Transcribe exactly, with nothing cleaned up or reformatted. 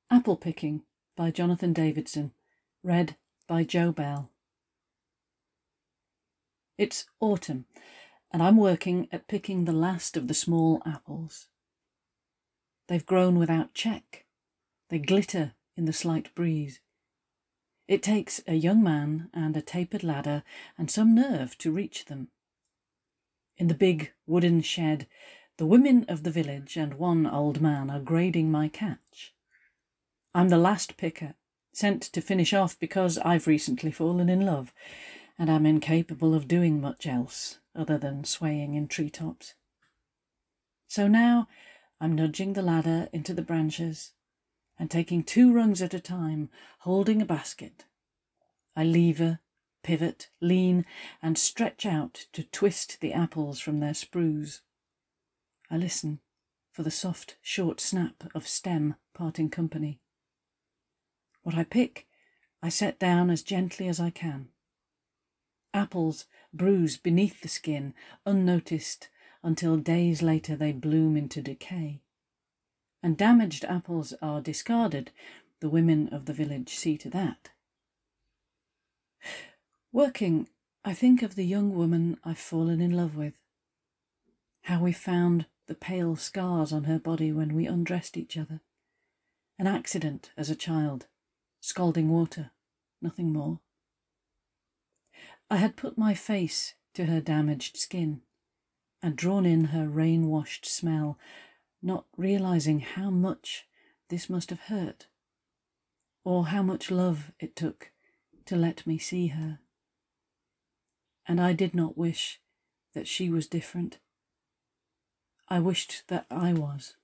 Apple Picking by Jonathan Davidson. Read by Jo Bell. It's autumn, and I'm working at picking the last of the small apples. They've grown without check. They glitter in the slight breeze. It takes a young man and a tapered ladder and some nerve to reach them. In the big wooden shed, the women of the village and one old man are grading my catch. I'm the last picker, sent to finish off because I've recently fallen in love, and am incapable of doing much else other than swaying in treetops. So now I'm nudging the ladder into the branches and taking two rungs at a time, holding a basket. I lever, pivot, lean, and stretch out to twist the apples from their sprues. I listen for the soft, short snap of stem parting company. What I pick, I set down as gently as I can. Apples bruise beneath the skin, unnoticed, until days later they bloom into decay. And damaged apples are discarded. The women of the village see to that. Working, I think of the young woman I've fallen in love with. How we found the pale scars on her body when we undressed each other. An accident as a child. Scalding water, nothing more. I had put my face to her damaged skin and drawn in her rain-washed smell, not realizing how much this must have hurt, or how much love it took to let me see her. And I did not wish that she was different. I wished that I was.